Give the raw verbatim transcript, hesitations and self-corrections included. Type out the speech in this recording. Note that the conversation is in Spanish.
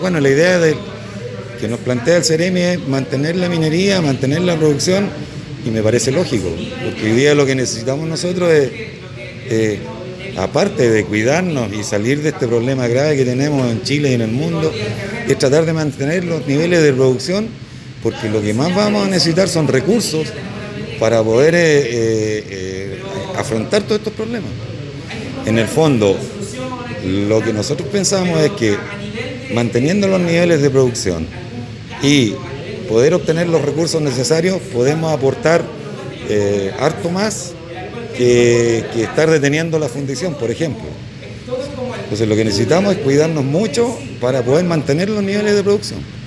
Bueno, la idea de, que nos plantea el Ceremi es mantener la minería, mantener la producción, y me parece lógico, porque hoy día lo que necesitamos nosotros es, eh, aparte de cuidarnos y salir de este problema grave que tenemos en Chile y en el mundo, es tratar de mantener los niveles de producción, porque lo que más vamos a necesitar son recursos para poder eh, eh, eh, afrontar todos estos problemas. En el fondo, lo que nosotros pensamos es que manteniendo los niveles de producción y poder obtener los recursos necesarios, podemos aportar eh, harto más que, que estar deteniendo la fundición, por ejemplo. Entonces lo que necesitamos es cuidarnos mucho para poder mantener los niveles de producción.